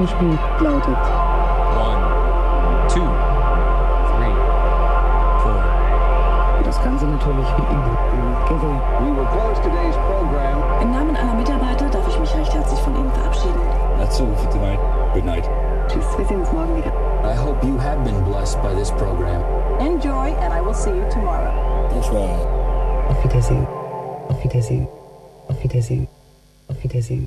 Zahlenspiel lautet 1, 2, 3, 4. Das Ganze natürlich wie immer gewählt. We will close today's program. Im Namen aller Mitarbeiter darf ich mich recht herzlich von Ihnen verabschieden. That's all for tonight. Good night. Tschüss, wir sehen uns morgen wieder. I hope you have been blessed by this program. Enjoy and I will see you tomorrow. Bonsoir. Auf Wiedersehen. Auf Wiedersehen. Auf Wiedersehen. Auf Wiedersehen.